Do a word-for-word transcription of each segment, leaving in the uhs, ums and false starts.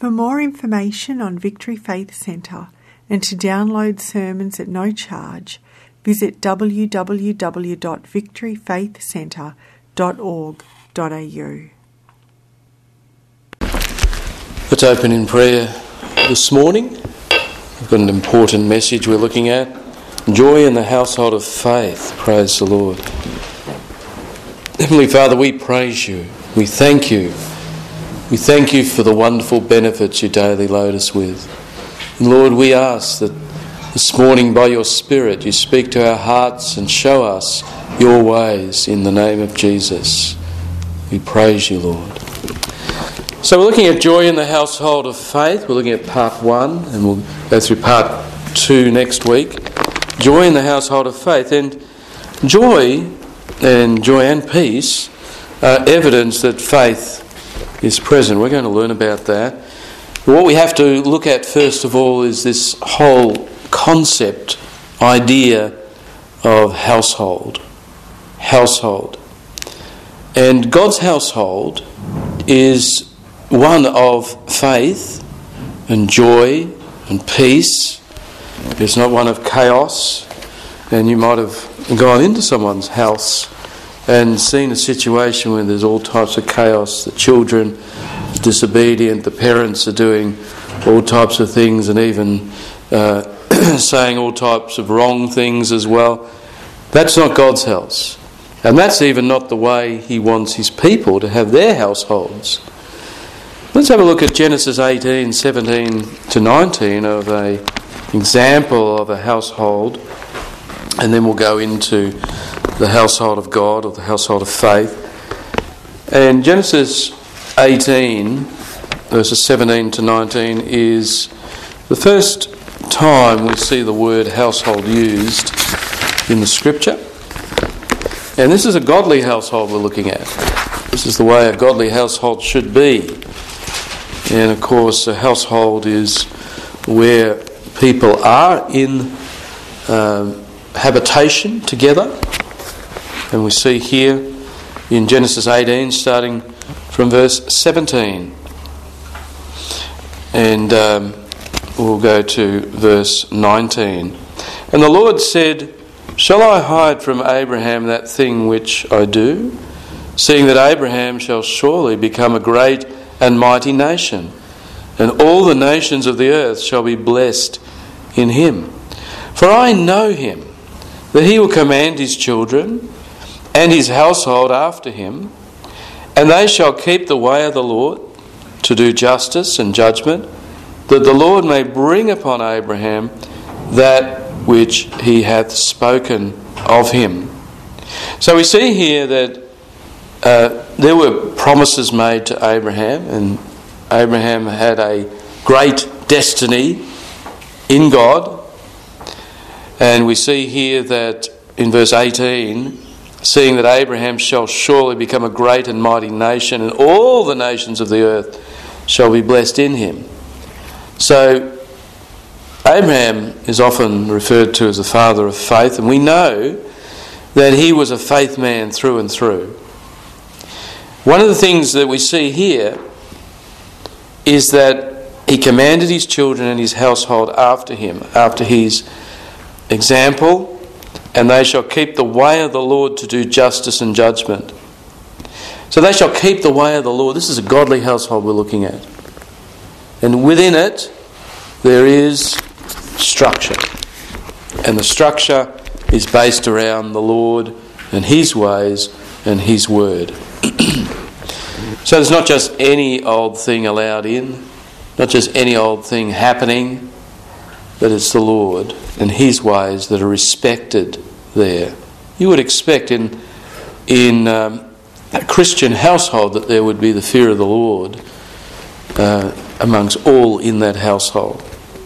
For more information on Victory Faith Centre and to download sermons at no charge, visit w w w dot victory faith centre dot org dot a u. Let's open in prayer this morning. We've got an important message we're looking at. Joy in the household of faith. Praise the Lord. Heavenly Father, we praise you. We thank you. We thank you for the wonderful benefits you daily load us with. And Lord, we ask that this morning by your Spirit you speak to our hearts and show us your ways in the name of Jesus. We praise you, Lord. So we're looking at joy in the household of faith. We're looking at part one and we'll go through part two next week. Joy in the household of faith. And joy and joy and peace are evidence that faith is present. We're going to learn about that. But what we have to look at first of all is this whole concept, idea of household. Household. And God's household is one of faith and joy and peace. It's not one of chaos. And you might have gone into someone's house and seen a situation where there's all types of chaos. The children are disobedient, the parents are doing all types of things and even uh, saying all types of wrong things as well. That's not God's house. And that's even not the way he wants his people to have their households. Let's have a look at Genesis eighteen, seventeen to nineteen of an example of a household, and then we'll go into the household of God or the household of faith. And Genesis eighteen, verses seventeen to nineteen, is the first time we see the word household used in the Scripture. And this is a godly household we're looking at. This is the way a godly household should be. And of course, a household is where people are in um, habitation together. And we see here in Genesis eighteen, starting from verse seventeen. And um, we'll go to verse nineteen. And the Lord said, "Shall I hide from Abraham that thing which I do, seeing that Abraham shall surely become a great and mighty nation, and all the nations of the earth shall be blessed in him? For I know him, that he will command his children and his household after him, and they shall keep the way of the Lord, to do justice and judgment, that the Lord may bring upon Abraham that which he hath spoken of him." So we see here that uh, there were promises made to Abraham, and Abraham had a great destiny in God. And we see here that in verse eighteen, seeing that Abraham shall surely become a great and mighty nation, and all the nations of the earth shall be blessed in him. So Abraham is often referred to as the father of faith, and we know that he was a faith man through and through. One of the things that we see here is that he commanded his children and his household after him, after his example, and they shall keep the way of the Lord to do justice and judgment. So they shall keep the way of the Lord. This is a godly household we're looking at. And within it, there is structure. And the structure is based around the Lord and his ways and his word. So there's not just any old thing allowed in, not just any old thing happening, but it's the Lord and his ways that are respected there. You would expect in in um, a Christian household that there would be the fear of the Lord uh, amongst all in that household.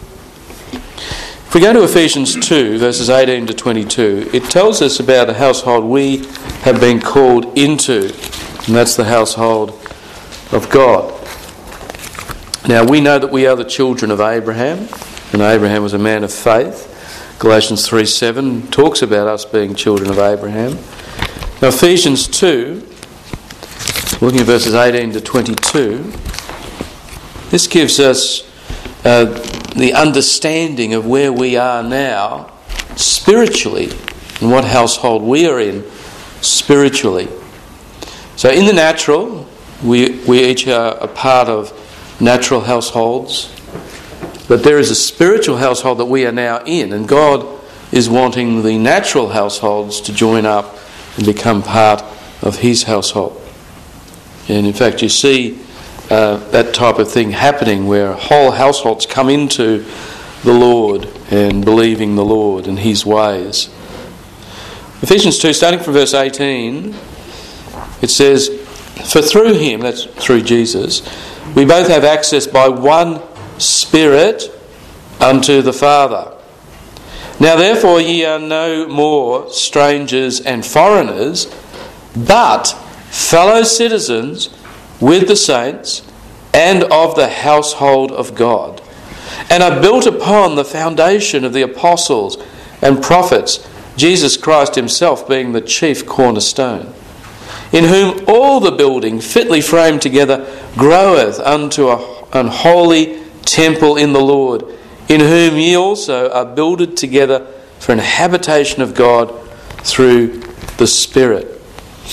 If we go to Ephesians two, verses eighteen to twenty-two, it tells us about a household we have been called into, and that's the household of God. Now we know that we are the children of Abraham, and Abraham was a man of faith. Galatians three seven talks about us being children of Abraham. Now Ephesians two, looking at verses eighteen to twenty-two, This gives us uh, the understanding of where we are now spiritually and what household we are in spiritually. So in the natural, we, we each are a part of natural households, but there is a spiritual household that we are now in, and God is wanting the natural households to join up and become part of His household. And in fact, you see uh, that type of thing happening where whole households come into the Lord and believing the Lord and His ways. Ephesians two, starting from verse eighteen, it says, "For through Him," that's through Jesus, "we both have access by one Spirit unto the Father. Now therefore ye are no more strangers and foreigners, but fellow citizens with the saints and of the household of God, and are built upon the foundation of the apostles and prophets, Jesus Christ Himself being the chief cornerstone, in whom all the building fitly framed together groweth unto a, an holy temple in the Lord, in whom ye also are builded together for an habitation of God through the Spirit."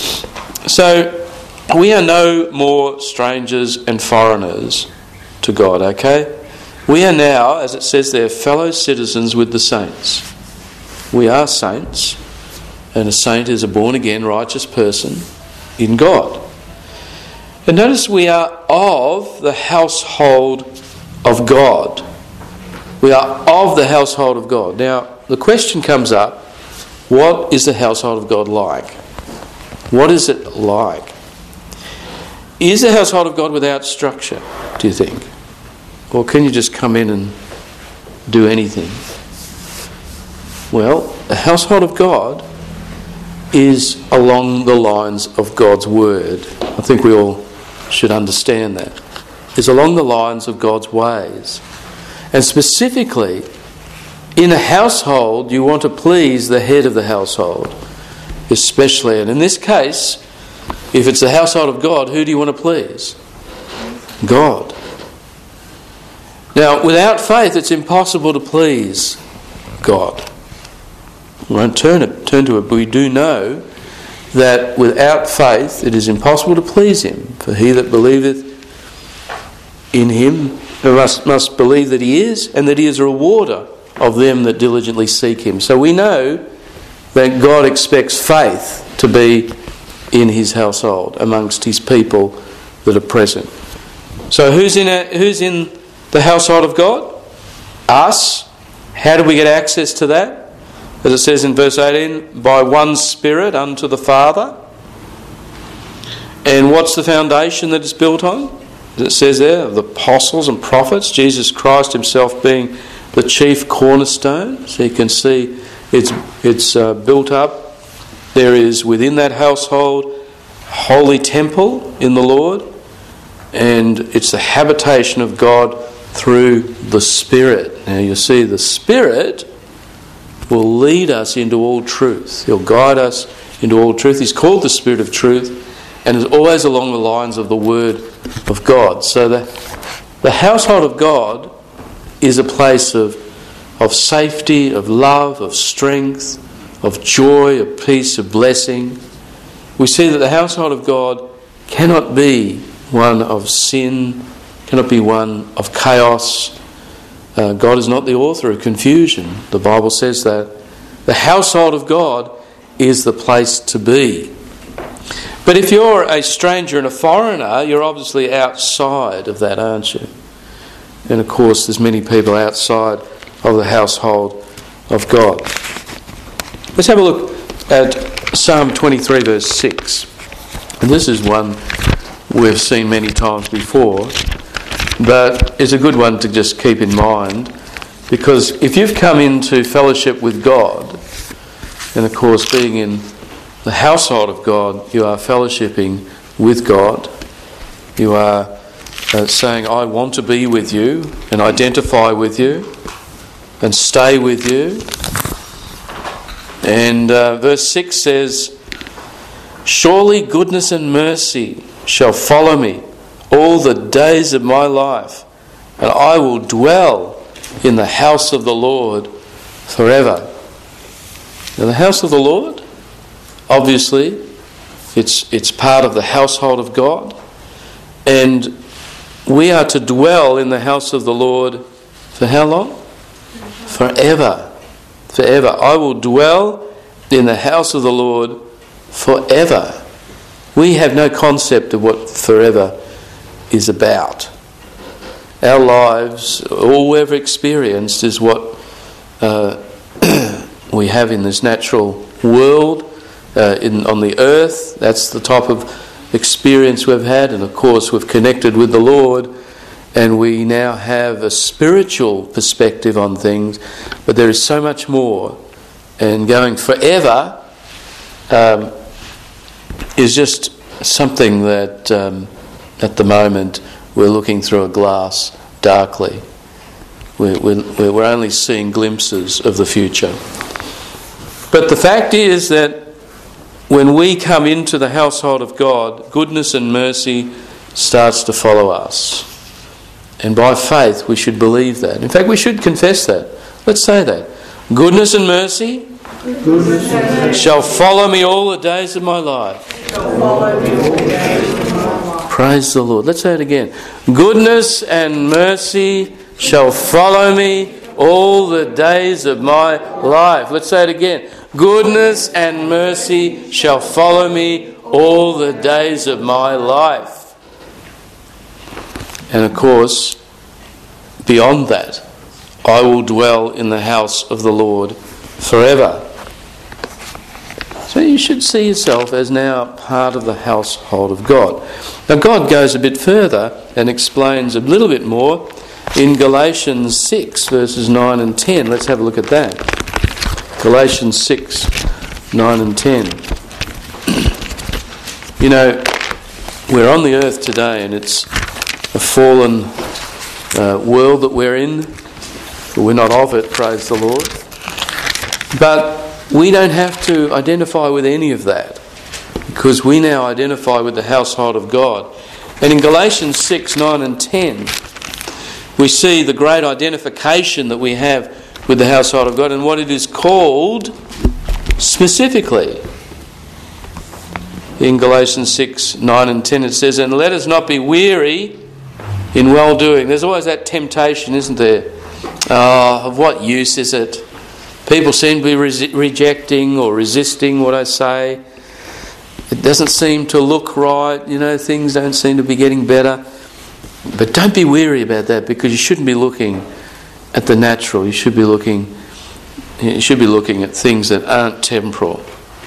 So, we are no more strangers and foreigners to God, okay? We are now, as it says there, fellow citizens with the saints. We are saints, and a saint is a born-again righteous person in God. And notice we are of the household of God. We are of the household of God. Now, the question comes up, what is the household of God like? What is it like? Is the household of God without structure, do you think? Or can you just come in and do anything? Well, the household of God is along the lines of God's Word. I think we all should understand that. It's along the lines of God's ways. And specifically, in a household, you want to please the head of the household, especially. And in this case, if it's the household of God, who do you want to please? God. Now, without faith, it's impossible to please God. We won't turn it, turn to it, but we do know that without faith it is impossible to please Him. For he that believeth in Him must, must believe that He is, and that He is a rewarder of them that diligently seek Him. So we know that God expects faith to be in His household, amongst His people that are present. So who's in a, who's in the household of God? Us. How do we get access to that? As it says in verse eighteen, by one Spirit unto the Father. And what's the foundation that it's built on? As it says there, of the apostles and prophets, Jesus Christ Himself being the chief cornerstone. So you can see it's it's uh, built up. There is within that household a holy temple in the Lord, and it's the habitation of God through the Spirit. Now you see the Spirit will lead us into all truth. He'll guide us into all truth. He's called the Spirit of truth, and is always along the lines of the Word of God. So the, the household of God is a place of, of safety, of love, of strength, of joy, of peace, of blessing. We see that the household of God cannot be one of sin, cannot be one of chaos. Uh, God is not the author of confusion. The Bible says that. The household of God is the place to be. But if you're a stranger and a foreigner, you're obviously outside of that, aren't you? And of course, there's many people outside of the household of God. Let's have a look at Psalm twenty-three, verse six. And this is one we've seen many times before, but it's a good one to just keep in mind, because if you've come into fellowship with God, and of course being in the household of God, you are fellowshipping with God. You are uh, saying, I want to be with you and identify with you and stay with you. And uh, verse six says, surely goodness and mercy shall follow me all the days of my life, and I will dwell in the house of the Lord forever. Now, the house of the Lord, obviously, it's it's part of the household of God, and we are to dwell in the house of the Lord for how long? Forever. Forever. I will dwell in the house of the Lord forever. We have no concept of what forever is about. Our lives, all we've ever experienced, is what uh, we have in this natural world, uh, in on the earth. That's the type of experience we've had, and of course we've connected with the Lord, and we now have a spiritual perspective on things, but there is so much more, and going forever um, is just something that um, at the moment we're looking through a glass darkly. We're, we're, we're only seeing glimpses of the future. But the fact is that when we come into the household of God, goodness and mercy starts to follow us. And by faith we should believe that. In fact, we should confess that. Let's say that. Goodness and mercy, goodness and mercy shall follow me all the days of my life. Shall follow me all the days of my life. Praise the Lord. Let's say it again. Goodness and mercy shall follow me all the days of my life. Let's say it again. Goodness and mercy shall follow me all the days of my life. And of course, beyond that, I will dwell in the house of the Lord forever. So you should see yourself as now part of the household of God. Now God goes a bit further and explains a little bit more in Galatians six, verses nine and ten. Let's have a look at that. Galatians six, nine and ten. You know, we're on the earth today, and it's a fallen uh, world that we're in. But we're not of it, praise the Lord. But we don't have to identify with any of that, because we now identify with the household of God. And in Galatians six, nine and ten, we see the great identification that we have with the household of God and what it is called specifically. In Galatians six, nine and ten it says, "And let us not be weary in well-doing." There's always that temptation, isn't there? Oh, of what use is it? People seem to be re- rejecting or resisting what I say. It doesn't seem to look right. You know, things don't seem to be getting better. But don't be weary about that, because you shouldn't be looking at the natural. You should be looking. You should be looking at things that aren't temporal.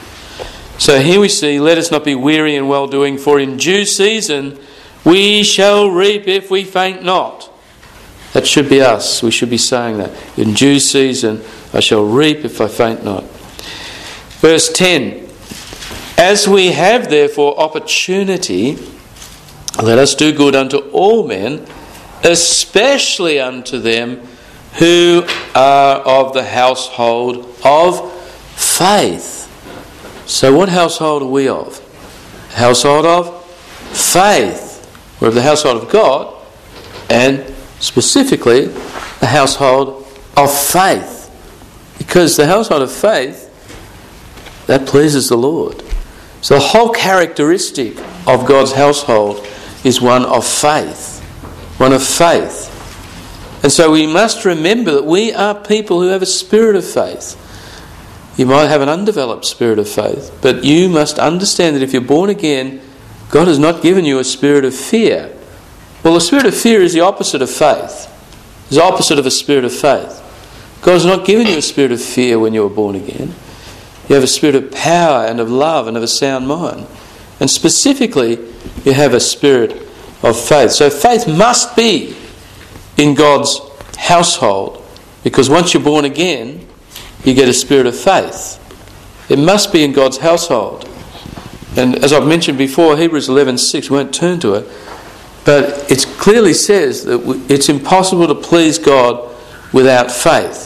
So here we see, "Let us not be weary in well-doing, for in due season we shall reap if we faint not." That should be us. We should be saying that. In due season I shall reap if I faint not. Verse ten. "As we have therefore opportunity, let us do good unto all men, especially unto them who are of the household of faith." So what household are we of? Household of faith. We're of the household of God, and specifically the household of faith. Because the household of faith, that pleases the Lord. So the whole characteristic of God's household is one of faith. One of faith. And so we must remember that we are people who have a spirit of faith. You might have an undeveloped spirit of faith, but you must understand that if you're born again, God has not given you a spirit of fear. Well, the spirit of fear is the opposite of faith. It's the opposite of a spirit of faith. God has not given you a spirit of fear when you were born again. You have a spirit of power and of love and of a sound mind. And specifically, you have a spirit of faith. So faith must be in God's household, because once you're born again, you get a spirit of faith. It must be in God's household. And as I've mentioned before, Hebrews eleven six, we won't turn to it, but it clearly says that it's impossible to please God without faith.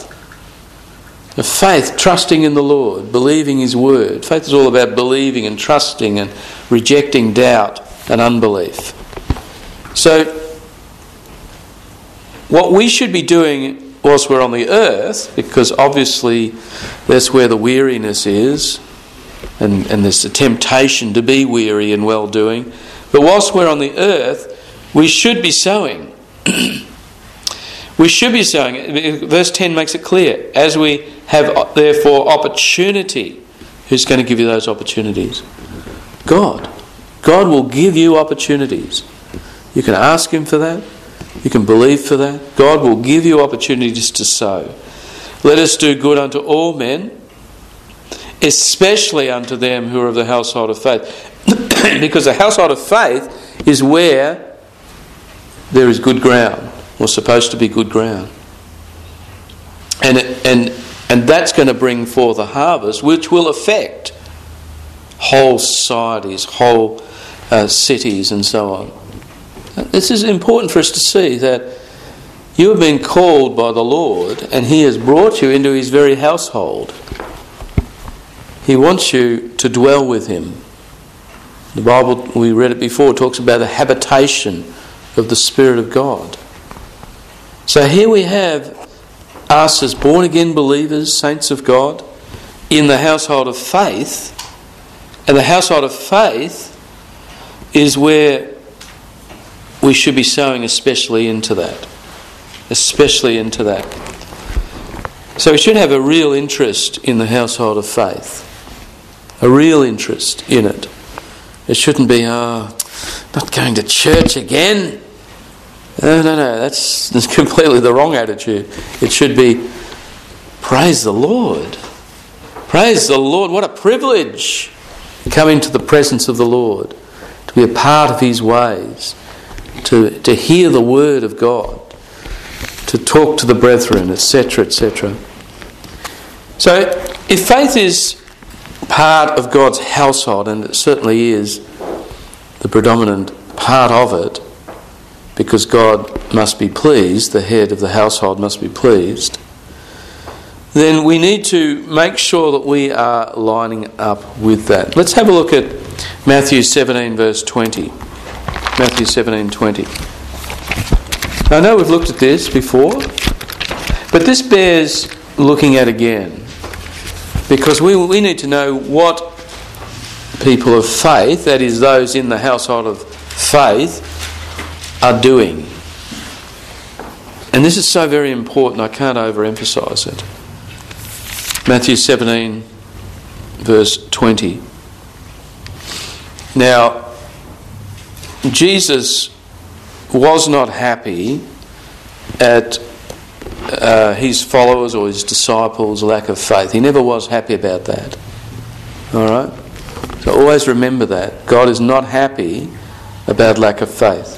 Faith, trusting in the Lord, believing His word. Faith is all about believing and trusting and rejecting doubt and unbelief. So, what we should be doing whilst we're on the earth, because obviously that's where the weariness is, and, and there's a temptation to be weary and well-doing, but whilst we're on the earth, we should be sowing. We should be sowing. Verse ten makes it clear. As we have therefore opportunity. Who's going to give you those opportunities? God. God will give you opportunities. You can ask Him for that. You can believe for that. God will give you opportunities to sow. Let us do good unto all men, especially unto them who are of the household of faith. Because the household of faith is where there is good ground, or supposed to be good ground. And and and that's going to bring forth a harvest which will affect whole societies, whole uh, cities and so on. This is important for us to see, that you have been called by the Lord and He has brought you into His very household. He wants you to dwell with Him. The Bible, we read it before, talks about the habitation of the Spirit of God. So here we have us as born-again believers, saints of God, in the household of faith. And the household of faith is where we should be sowing especially into that. Especially into that. So we should have a real interest in the household of faith. A real interest in it. It shouldn't be, oh, not going to church again. No, no, no, that's, that's completely the wrong attitude. It should be, praise the Lord. Praise the Lord. What a privilege to come into the presence of the Lord, to be a part of His ways, to, to hear the word of God, to talk to the brethren, et cetera, et cetera. So, if faith is part of God's household, and it certainly is the predominant part of it, because God must be pleased, the head of the household must be pleased, then we need to make sure that we are lining up with that. Let's have a look at Matthew seventeen verse twenty. Matthew seventeen twenty. Now, I know we've looked at this before, but this bears looking at again, because we, we need to know what people of faith, that is those in the household of faith, are doing. And this is so very important, I can't overemphasise it. Matthew seventeen verse twenty. Now, Jesus was not happy at uh, his followers or his disciples' lack of faith. He never was happy about that. Alright? So always remember that. God is not happy about lack of faith.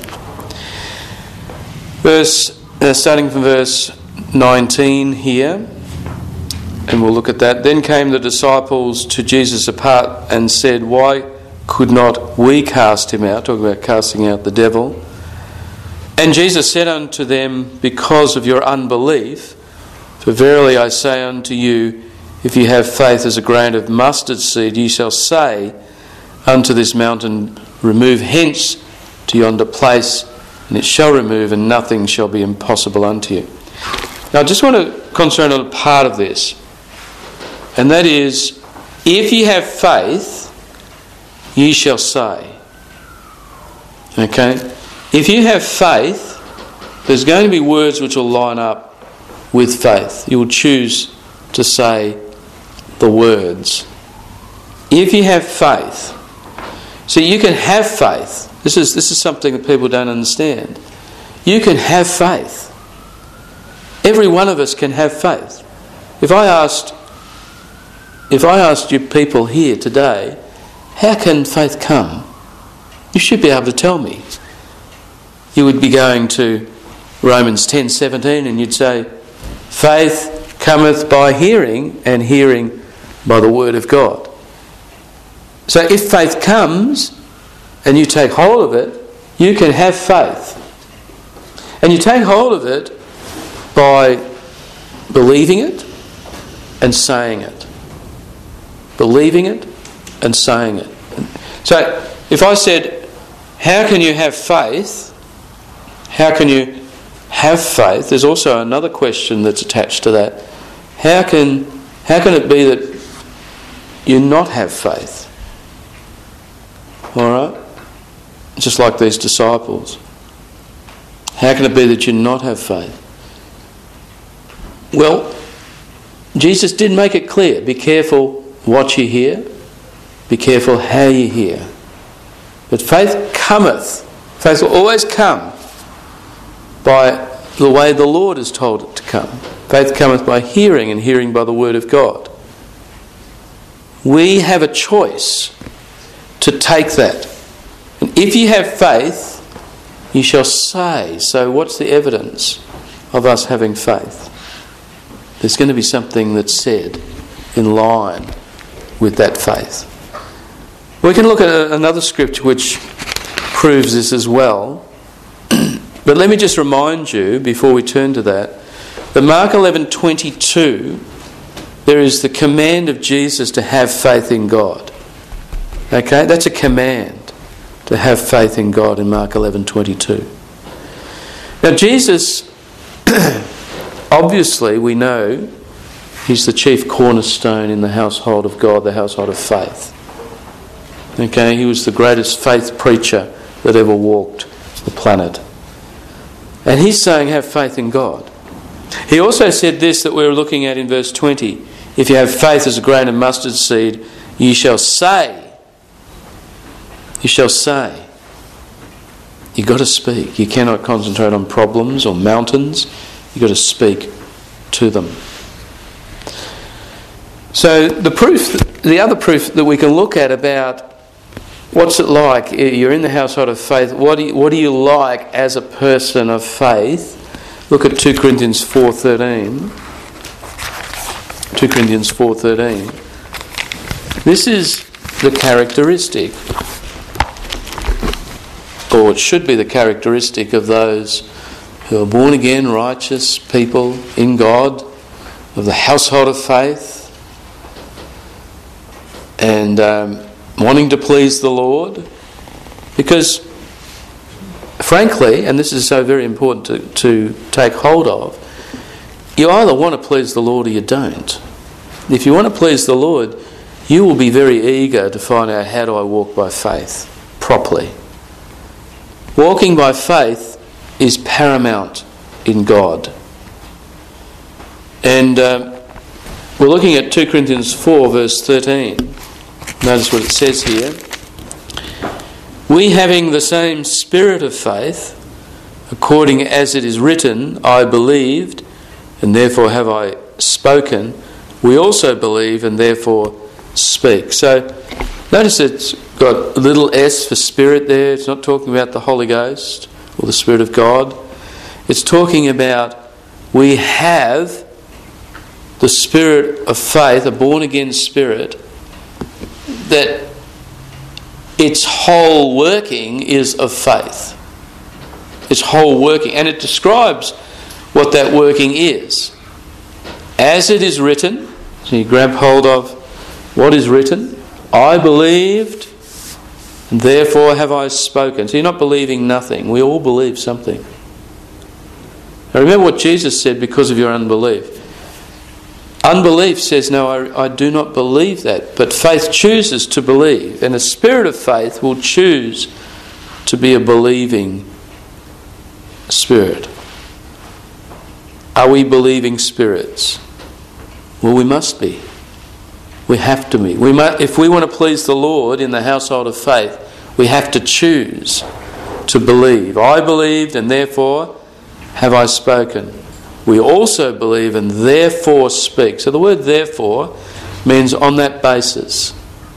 Verse, uh, starting from verse nineteen here, and we'll look at that. Then came the disciples to Jesus apart and said, why could not we cast him out? Talking about casting out the devil. And Jesus said unto them, because of your unbelief, for verily I say unto you, if you have faith as a grain of mustard seed, ye shall say unto this mountain, remove hence to yonder place, and it shall remove, and nothing shall be impossible unto you. Now I just want to concentrate on a part of this, and that is, if ye have faith, ye shall say. Okay? If you have faith, there's going to be words which will line up with faith. You will choose to say the words. If you have faith. So you can have faith. This is this is something that people don't understand. You can have faith. Every one of us can have faith. If I asked if I asked you people here today, how can faith come? You should be able to tell me. You would be going to Romans ten seventeen and you'd say, faith cometh by hearing, and hearing by the word of God. So if faith comes and you take hold of it, you can have faith. And you take hold of it by believing it and saying it. Believing it and saying it. So if I said, how can you have faith? How can you have faith, there's also another question that's attached to that. How can how can it be that you not have faith? All right? Just like these disciples. How can it be that you not have faith? Well, Jesus did make it clear. Be careful what you hear. Be careful how you hear. But faith cometh. Faith will always come by the way the Lord has told it to come. Faith cometh by hearing, and hearing by the word of God. We have a choice to take that. And if you have faith, you shall say. So what's the evidence of us having faith? There's going to be something that's said in line with that faith. We can look at another scripture which proves this as well. But let me just remind you, before we turn to that, that Mark eleven twenty-two, there is the command of Jesus to have faith in God. Okay, that's a command, to have faith in God in Mark eleven twenty-two. Now Jesus, obviously we know, he's the chief cornerstone in the household of God, the household of faith. Okay, he was the greatest faith preacher that ever walked the planet. And he's saying have faith in God. He also said this that we were looking at in verse twenty. If you have faith as a grain of mustard seed, you shall say. You shall say. You've got to speak. You cannot concentrate on problems or mountains. You've got to speak to them. So the proof, the other proof that we can look at about what's it like, you're in the household of faith, what do you, what do you like as a person of faith? Look at two Corinthians four thirteen. two Corinthians four thirteen. This is the characteristic, or it should be the characteristic of those who are born again, righteous people in God, of the household of faith, and um, wanting to please the Lord. Because frankly, and this is so very important to, to take hold of, you either want to please the Lord or you don't. If you want to please the Lord, you will be very eager to find out, how do I walk by faith properly? Walking by faith is paramount in God. And um, we're looking at two Corinthians four verse thirteen. Notice what it says here. We, having the same spirit of faith, according as it is written, I believed, and therefore have I spoken, we also believe and therefore speak. So notice it's got a little s for spirit there. It's not talking about the Holy Ghost or the Spirit of God. It's talking about we have the spirit of faith, a born again spirit, that its whole working is of faith. Its whole working. And it describes what that working is. As it is written, so you grab hold of what is written. I believed, and therefore have I spoken. So you're not believing nothing. We all believe something. Now remember what Jesus said because of your unbelief. Unbelief says, no, I, I do not believe that. But faith chooses to believe. And a spirit of faith will choose to be a believing spirit. Are we believing spirits? Well, we must be. We have to be. We must, if we want to please the Lord in the household of faith, we have to choose to believe. I believed and therefore have I spoken. We also believe and therefore speak. So the word therefore means on that basis.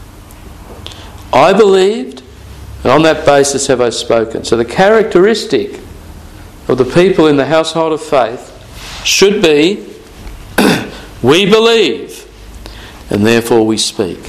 I believed and on that basis have I spoken. So the characteristic of the people in the household of faith should be we believe and therefore we speak.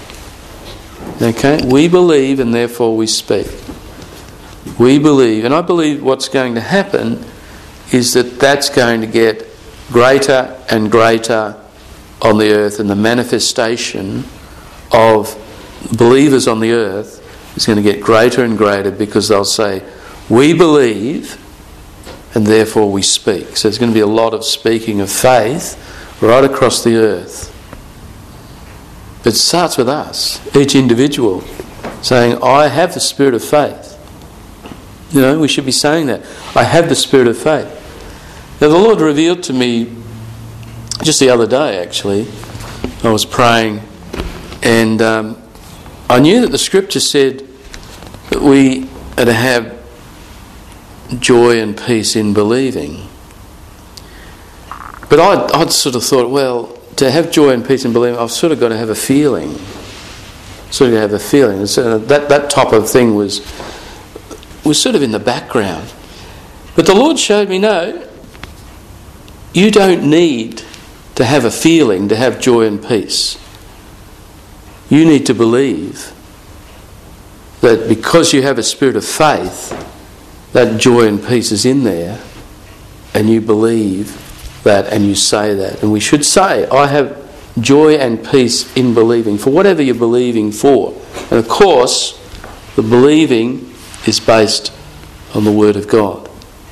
Okay? We believe and therefore we speak. We believe, and I believe what's going to happen is that that's going to get greater and greater on the earth, and the manifestation of believers on the earth is going to get greater and greater, because they'll say, we believe and therefore we speak. So there's going to be a lot of speaking of faith right across the earth. But it starts with us, each individual, saying, I have the spirit of faith. You know, we should be saying that. I have the spirit of faith. Now the Lord revealed to me just the other day, actually, I was praying, and um, I knew that the scripture said that we are to have joy and peace in believing. But I'd, I'd sort of thought, well, to have joy and peace in believing, I've sort of got to have a feeling. Sort of have a feeling. So that, that type of thing was, was sort of in the background. But the Lord showed me, no, you don't need to have a feeling to have joy and peace. You need to believe that because you have a spirit of faith, that joy and peace is in there, and you believe that and you say that. And we should say, I have joy and peace in believing, for whatever you're believing for. And of course, the believing is based on the Word of God.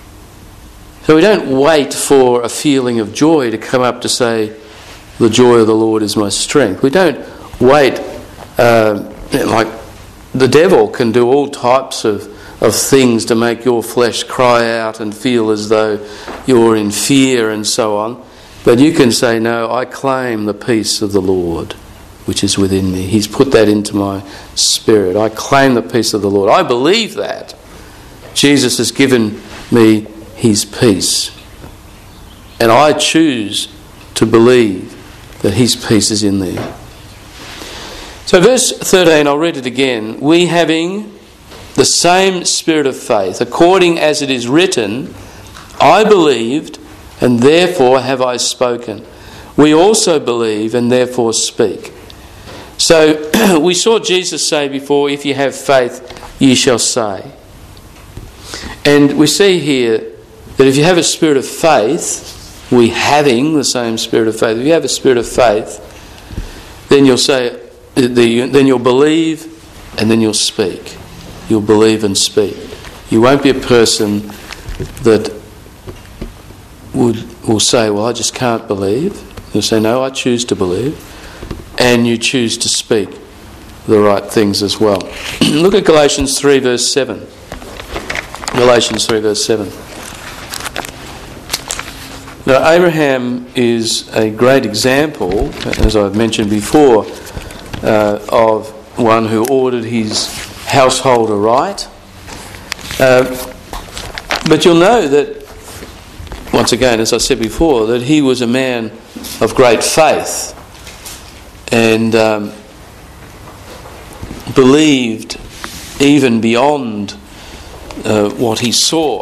So we don't wait for a feeling of joy to come up to say, the joy of the Lord is my strength. We don't wait, uh, like the devil can do all types of, of things to make your flesh cry out and feel as though you're in fear and so on. But you can say, no, I claim the peace of the Lord which is within me. He's put that into my spirit. I claim the peace of the Lord. I believe that. Jesus has given me his peace. And I choose to believe that his peace is in there. So verse thirteen, I'll read it again. We having the same spirit of faith, according as it is written, I believed, and therefore have I spoken. We also believe, and therefore speak. So we saw Jesus say before, if you have faith, ye shall say. And we see here that if you have a spirit of faith, we having the same spirit of faith, if you have a spirit of faith, then you'll say, then you'll believe, and then you'll speak. You'll believe and speak. You won't be a person that would will say, well, I just can't believe. You'll say, no, I choose to believe. And you choose to speak the right things as well. Look at Galatians three verse seven. Galatians three verse seven. Now Abraham is a great example, as I've mentioned before, uh, of one who ordered his household aright. Uh, but you'll know that, once again, as I said before, that he was a man of great faith and um, believed even beyond uh, what he saw.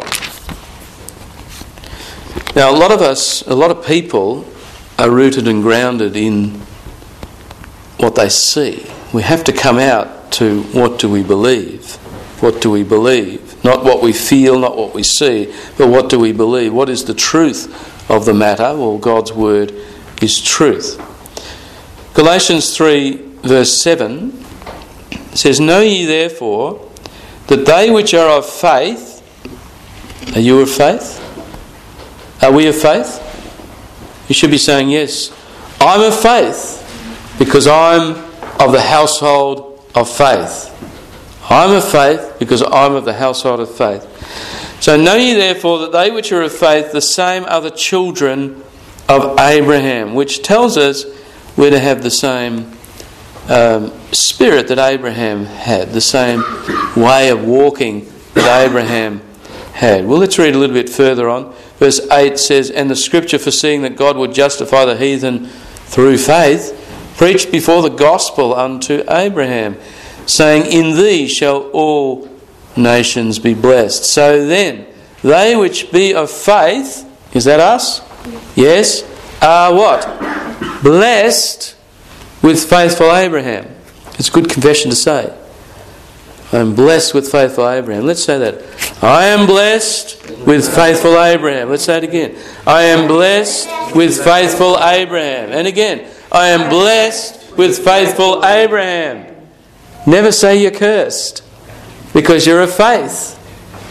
Now, a lot of us, a lot of people are rooted and grounded in what they see. We have to come out to what do we believe? What do we believe? Not what we feel, not what we see, but what do we believe? What is the truth of the matter? Well, God's word is truth. Galatians three verse seven says, know ye therefore that they which are of faith, are you of faith? Are we of faith? You should be saying, yes, I'm of faith because I'm of the household of faith. I'm of faith because I'm of the household of faith. So know ye therefore that they which are of faith, the same are the children of Abraham, which tells us we're to have the same um, spirit that Abraham had, the same way of walking that Abraham had. Well, let's read a little bit further on. Verse eight says, and the scripture foreseeing that God would justify the heathen through faith, preached before the gospel unto Abraham, saying, in thee shall all nations be blessed. So then, they which be of faith, is that us? Yes, are what? Blessed with faithful Abraham. It's a good confession to say. I am blessed with faithful Abraham. Let's say that. I am blessed with faithful Abraham. Let's say it again. I am blessed with faithful Abraham. And again, I am blessed with faithful Abraham. Never say you're cursed because you're of faith.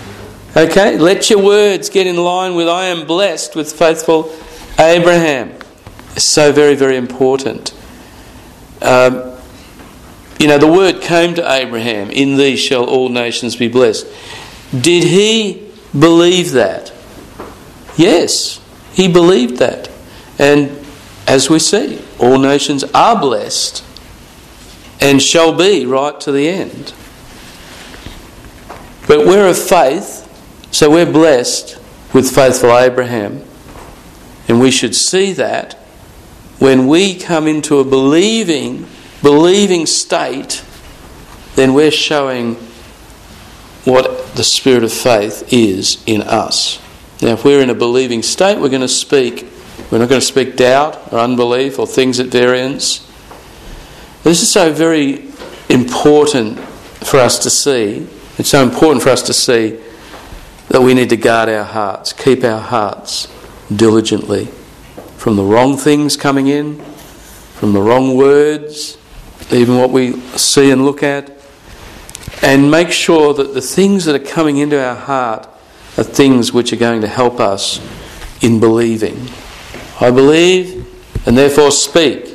Okay, let your words get in line with I am blessed with faithful Abraham. It's so very, very important. Um, you know, the word came to Abraham, in thee shall all nations be blessed. Did he believe that? Yes, he believed that. And as we see, all nations are blessed and shall be right to the end. But we're of faith, so we're blessed with faithful Abraham. And we should see that when we come into a believing, believing state, then we're showing what the spirit of faith is in us. Now, if we're in a believing state, we're going to speak. We're not going to speak doubt or unbelief or things at variance. This is so very important for us to see. It's so important for us to see that we need to guard our hearts, keep our hearts diligently from the wrong things coming in, from the wrong words, even what we see and look at, and make sure that the things that are coming into our heart are things which are going to help us in believing. I believe and therefore speak.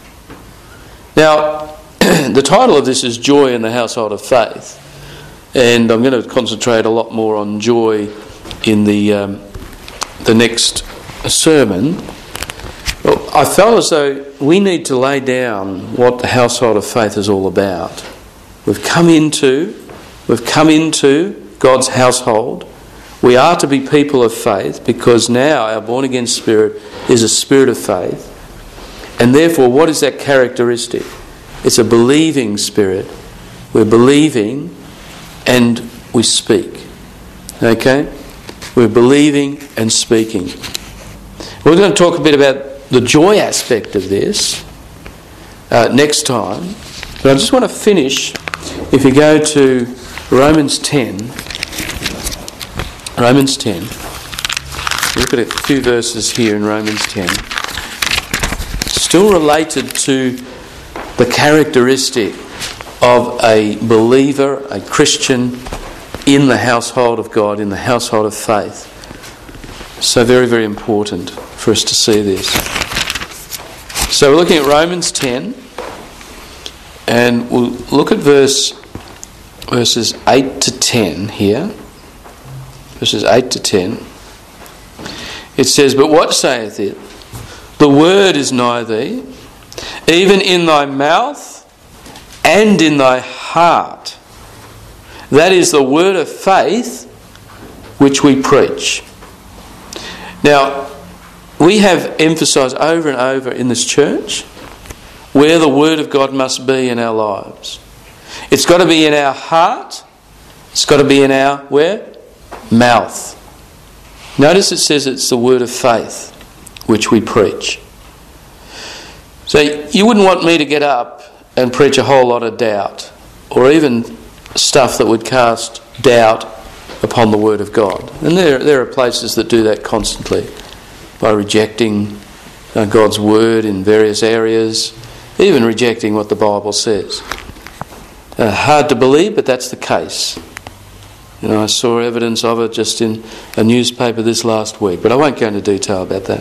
Now, the title of this is Joy in the Household of Faith. And I'm going to concentrate a lot more on joy in the um, the next sermon. Well, I felt as though we need to lay down what the household of faith is all about. We've come into, we've come into God's household. We are to be people of faith because now our born-again spirit is a spirit of faith. And therefore, what is that characteristic? It's a believing spirit. We're believing and we speak. Okay? We're believing and speaking. We're going to talk a bit about the joy aspect of this uh, next time. But I just want to finish, if you go to Romans ten. Romans ten. Look at a few verses here in Romans ten. Still related to the characteristic of a believer, a Christian in the household of God, in the household of faith. So very, very important for us to see this. So we're looking at Romans ten, and we'll look at verse verses eight to ten here. Verses eight to ten. It says, "But what saith it? The word is nigh thee, even in thy mouth and in thy heart. That is the word of faith which we preach." Now, we have emphasised over and over in this church where the word of God must be in our lives. It's got to be in our heart. It's got to be in our, where? Mouth. Notice it says it's the word of faith which we preach. So you wouldn't want me to get up and preach a whole lot of doubt, or even stuff that would cast doubt upon the Word of God. And there, there are places that do that constantly, by rejecting uh, God's Word in various areas, even rejecting what the Bible says. Uh, hard to believe, but that's the case. You know, I saw evidence of it just in a newspaper this last week, but I won't go into detail about that.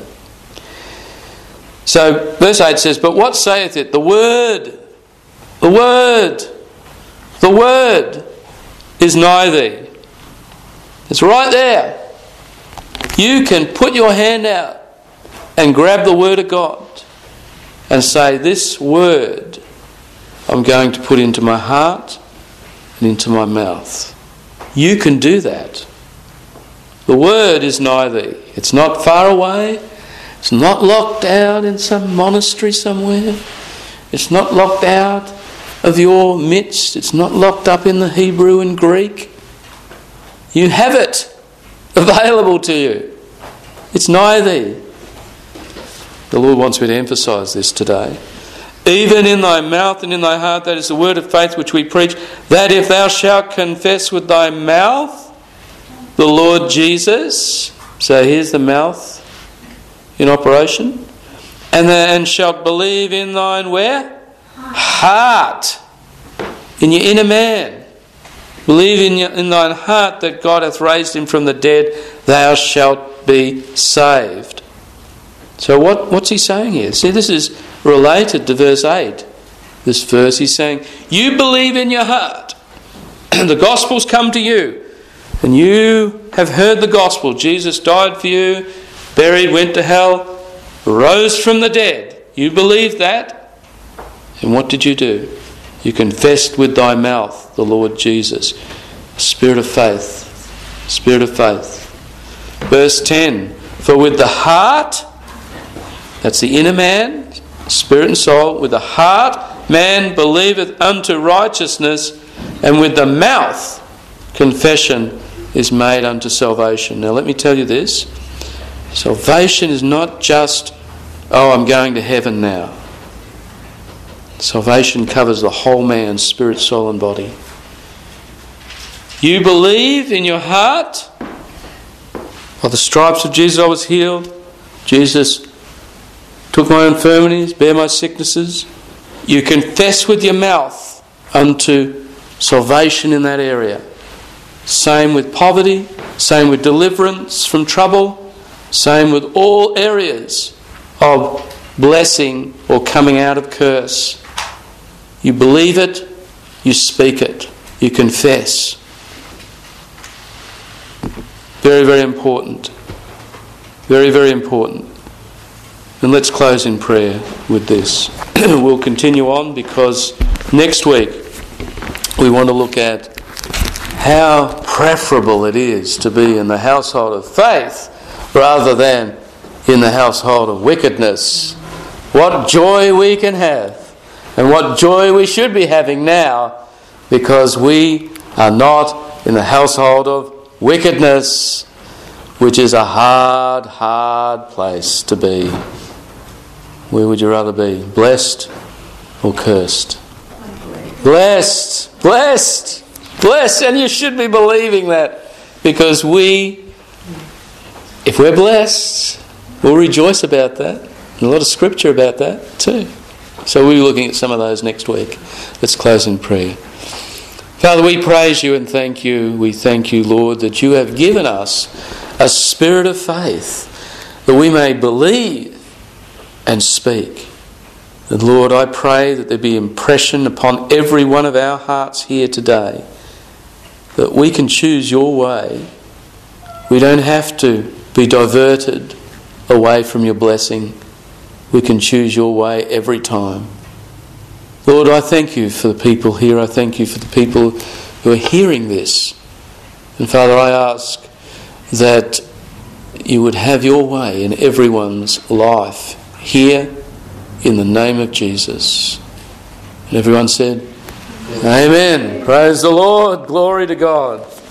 So, verse eight says, "But what saith it? The Word, the Word, the Word is nigh thee." It's right there. You can put your hand out and grab the Word of God and say, "This Word I'm going to put into my heart and into my mouth." You can do that. The Word is nigh thee. It's not far away. It's not locked out in some monastery somewhere. It's not locked out of your midst. It's not locked up in the Hebrew and Greek. You have it available to you. It's nigh thee. The Lord wants me to emphasise this today. "Even in thy mouth and in thy heart, that is the word of faith which we preach, that if thou shalt confess with thy mouth the Lord Jesus," so here's the mouth in operation, "and then shalt believe in thine" where? Heart. In your inner man. believe in, your, in thine heart that God hath raised him from the dead, thou shalt be saved. So what, what's he saying here? See, this is related to verse eight. This verse, he's saying, you believe in your heart, and the gospel's come to you, and you have heard the gospel. Jesus died for you, buried, went to hell, rose from the dead. You believe that? And what did you do? You confessed with thy mouth the Lord Jesus. Spirit of faith. Spirit of faith. Verse ten. For with the heart, that's the inner man, spirit and soul, with the heart man believeth unto righteousness, and with the mouth confession is made unto salvation. Now let me tell you this. Salvation is not just, oh, I'm going to heaven now. Salvation covers the whole man, spirit, soul and body. You believe in your heart, by the stripes of Jesus I was healed. Jesus took my infirmities, bare my sicknesses. You confess with your mouth unto salvation in that area. Same with poverty, same with deliverance from trouble, same with all areas of blessing or coming out of curse. You believe it, you speak it, you confess. Very, very important. Very, very important. And let's close in prayer with this. We'll continue on because next week we want to look at how preferable it is to be in the household of faith rather than in the household of wickedness. What joy we can have and what joy we should be having now because we are not in the household of wickedness, which is a hard, hard place to be. Where would you rather be? Blessed or cursed? Blessed. Blessed. Blessed. And you should be believing that because we, if we're blessed, we'll rejoice about that. And a lot of scripture about that too. So we'll be looking at some of those next week. Let's close in prayer. Father, we praise you and thank you. We thank you, Lord, that you have given us a spirit of faith that we may believe and speak. And Lord, I pray that there be impression upon every one of our hearts here today that we can choose your way. We don't have to be diverted away from your blessing. We can choose your way every time. Lord, I thank you for the people here. I thank you for the people who are hearing this. And Father, I ask that you would have your way in everyone's life here in the name of Jesus. And everyone said, Amen. Amen. Praise the Lord. Glory to God.